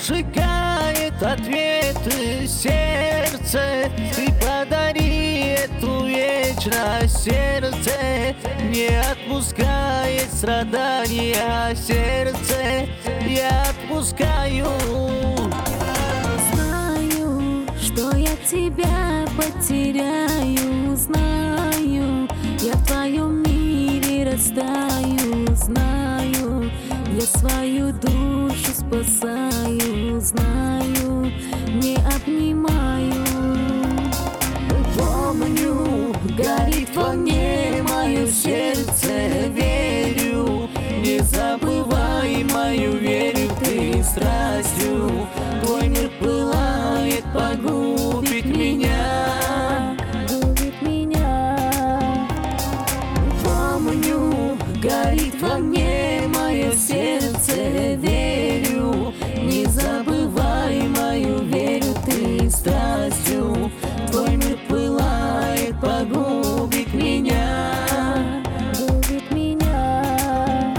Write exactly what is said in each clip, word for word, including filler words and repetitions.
сжигает ответы сердце. Ты подари эту вечность, сердце не отпускает страдания, сердце я отпускаю. Знаю, что я тебя потеряю, знаю, я в твоем мире растаю, знаю, я свою душу спасаю, знаю, не обнимаю. Помню, горит во мне мое сердце, верю, незабываемою верю ты страстью. Твой мир пылает, погубит меня, губит меня. Помню, горит во мне мое сердце, верю, незабываемою верю ты страстью. Твой мир пылает, погубит меня, губит меня.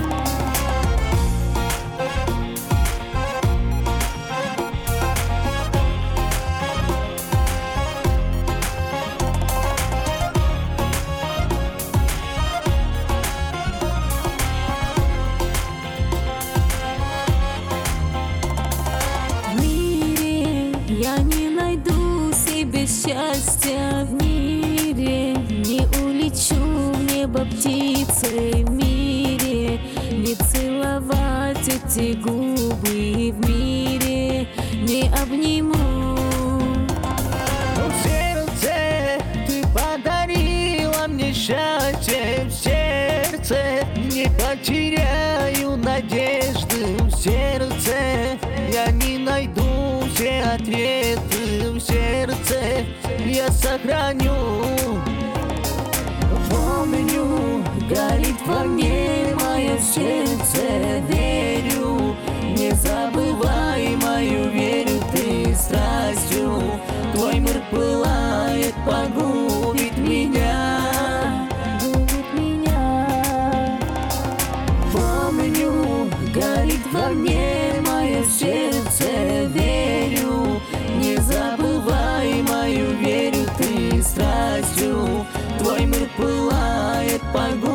В мире я не найду себе счастья, в мире не улечу в небо птицей, в мире не целовать эти губы, в мире не обниму. в сердце ты подарила мне счастье, в сердце не потеряю надежды, в сердце я не найду все ответы, в сердце я сохраню. Помню, горит во мне мое сердце, верю, незабываемою верю ты страстью. Твой мир пылает, погубит меня, Губит меня. Помню, горит во мне мое сердце, верю, незабываемою верю ты страстью. Твой мир пылает, погубит